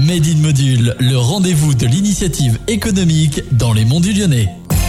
Made in Module, le rendez-vous de l'initiative économique dans les Monts du Lyonnais.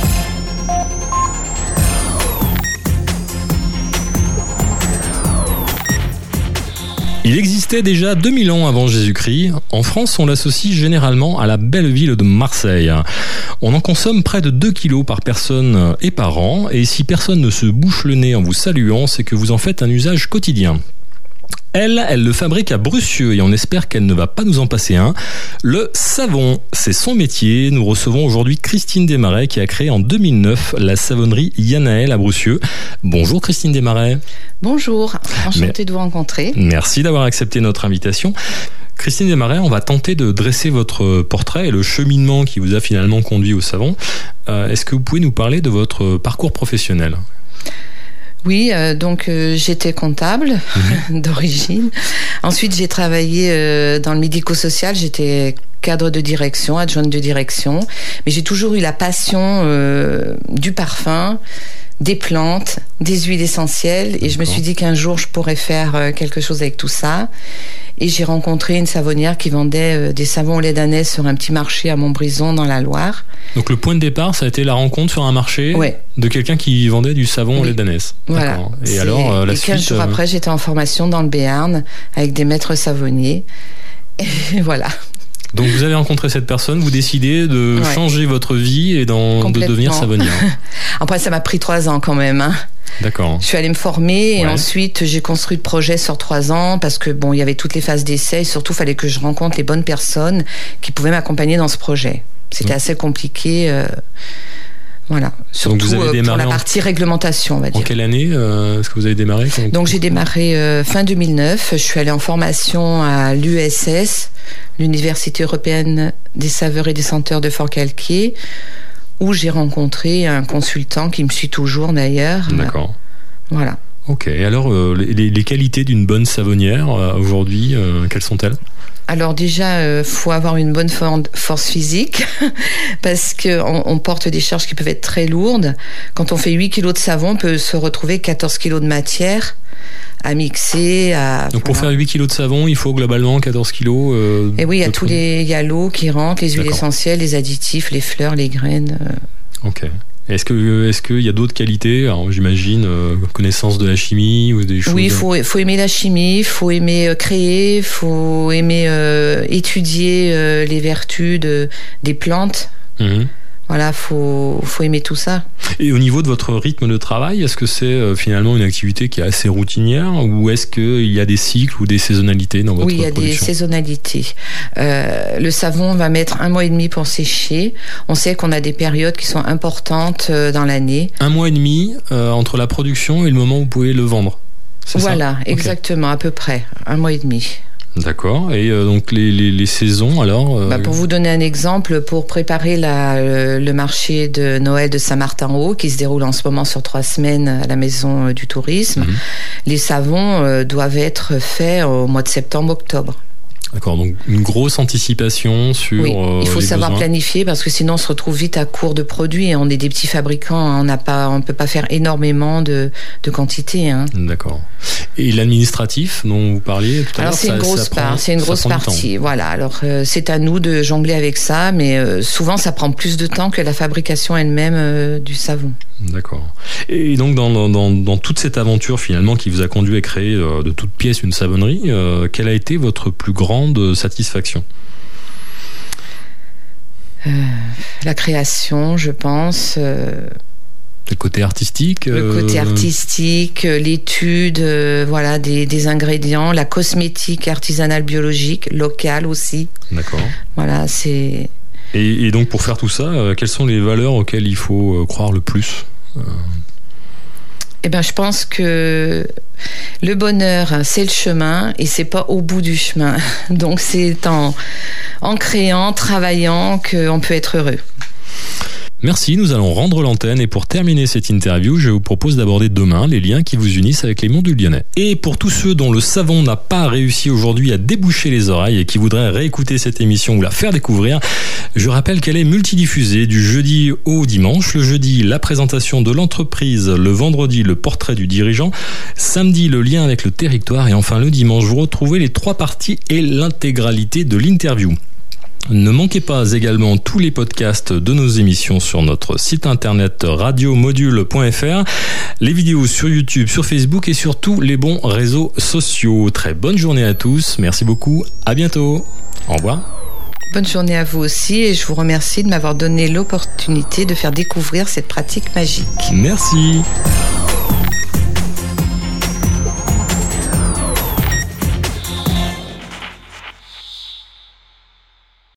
Il existait déjà 2000 ans avant Jésus-Christ. En France, on l'associe généralement à la belle ville de Marseille. On en consomme près de 2 kilos par personne et par an. Et si personne ne se bouche le nez en vous saluant, c'est que vous en faites un usage quotidien. Elle le fabrique à Brucieux et on espère qu'elle ne va pas nous en passer un. Le savon, c'est son métier. Nous recevons aujourd'hui Christine Desmarais qui a créé en 2009 la savonnerie Yanaël à Brucieux. Bonjour Christine Desmarais. Bonjour, enchantée de vous rencontrer. Merci d'avoir accepté notre invitation. Christine Desmarais, on va tenter de dresser votre portrait et le cheminement qui vous a finalement conduit au savon. Est-ce que vous pouvez nous parler de votre parcours professionnel ? Oui, donc j'étais comptable d'origine. Ensuite, j'ai travaillé dans le médico-social. J'étais cadre de direction, adjointe de direction. Mais j'ai toujours eu la passion du parfum, des plantes, des huiles essentielles. Et je me suis dit qu'un jour, je pourrais faire quelque chose avec tout ça. Et j'ai rencontré une savonnière qui vendait des savons au lait d'ânesse sur un petit marché à Montbrison dans la Loire. Donc le point de départ, ça a été la rencontre sur un marché de quelqu'un qui vendait du savon au lait d'ânesse. Voilà. Et alors, la suite... 15 jours après, j'étais en formation dans le Béarn avec des maîtres savonniers. Et voilà. Donc vous avez rencontré cette personne, vous décidez de changer votre vie et de devenir savonnière. Après, ça m'a pris 3 ans quand même. D'accord. Je suis allée me former et ensuite j'ai construit le projet sur 3 ans parce que il y avait toutes les phases d'essai et surtout il fallait que je rencontre les bonnes personnes qui pouvaient m'accompagner dans ce projet. C'était assez compliqué. Voilà, surtout pour la partie réglementation, on va dire. En quelle année est-ce que vous avez démarré ? Donc j'ai démarré fin 2009. Je suis allée en formation à l'USS, l'Université européenne des saveurs et des senteurs de Forcalquier, où j'ai rencontré un consultant qui me suit toujours d'ailleurs. D'accord. Voilà. Ok, et alors les qualités d'une bonne savonnière aujourd'hui, quelles sont-elles ? Alors déjà, faut avoir une bonne force physique parce que on porte des charges qui peuvent être très lourdes. Quand on fait 8 kilos de savon, on peut se retrouver 14 kilos de matière à mixer. Donc pour faire 8 kilos de savon, il faut globalement 14 kilos Et oui, il y a l'eau qui rentre, les huiles essentielles, les additifs, les fleurs, les graines. Ok. Est-ce qu'il y a d'autres qualités ? Alors, j'imagine connaissance de la chimie ou des choses. Oui, faut aimer la chimie, faut aimer créer, faut aimer étudier les vertus des plantes. Voilà, faut aimer tout ça. Et au niveau de votre rythme de travail, est-ce que c'est finalement une activité qui est assez routinière ou est-ce qu'il y a des cycles ou des saisonnalités dans votre production ? Oui, il y a des saisonnalités. Le savon va mettre 1 mois et demi pour sécher. On sait qu'on a des périodes qui sont importantes dans l'année. 1 mois et demi entre la production et le moment où vous pouvez le vendre. C'est voilà, ça exactement, à peu près. 1 mois et demi. D'accord. Et donc les saisons alors Pour vous donner un exemple, pour préparer le marché de Noël de Saint-Martin-Haut qui se déroule en ce moment sur 3 semaines à la Maison du Tourisme, les savons doivent être faits au mois de septembre-octobre. D'accord, donc une grosse anticipation sur oui, il faut savoir besoins. Planifier parce que sinon on se retrouve vite à court de produits et on est des petits fabricants, on peut pas faire énormément de quantité. D'accord. Et l'administratif dont vous parliez tout à l'heure, c'est une grosse partie. Voilà, alors c'est à nous de jongler avec ça, mais souvent ça prend plus de temps que la fabrication elle-même du savon. D'accord. Et donc dans toute cette aventure finalement qui vous a conduit à créer de toutes pièces une savonnerie, quelle a été votre plus grande satisfaction ? La création, je pense. Le côté artistique. L'étude, des ingrédients, la cosmétique artisanale biologique, locale aussi. D'accord. Voilà, c'est. Et donc pour faire tout ça, quelles sont les valeurs auxquelles il faut croire le plus ? Je pense que le bonheur, c'est le chemin et c'est pas au bout du chemin. Donc c'est en créant, travaillant qu'on peut être heureux. Merci, nous allons rendre l'antenne et pour terminer cette interview, je vous propose d'aborder demain les liens qui vous unissent avec les monts du Lyonnais. Et pour tous ceux dont le savon n'a pas réussi aujourd'hui à déboucher les oreilles et qui voudraient réécouter cette émission ou la faire découvrir, je rappelle qu'elle est multidiffusée du jeudi au dimanche. Le jeudi, la présentation de l'entreprise, le vendredi, le portrait du dirigeant, samedi, le lien avec le territoire et enfin le dimanche, vous retrouvez les 3 parties et l'intégralité de l'interview. Ne manquez pas également tous les podcasts de nos émissions sur notre site internet radiomodule.fr, les vidéos sur YouTube, sur Facebook et sur tous les bons réseaux sociaux. Très bonne journée à tous, merci beaucoup, à bientôt, au revoir. Bonne journée à vous aussi et je vous remercie de m'avoir donné l'opportunité de faire découvrir cette pratique magique. Merci.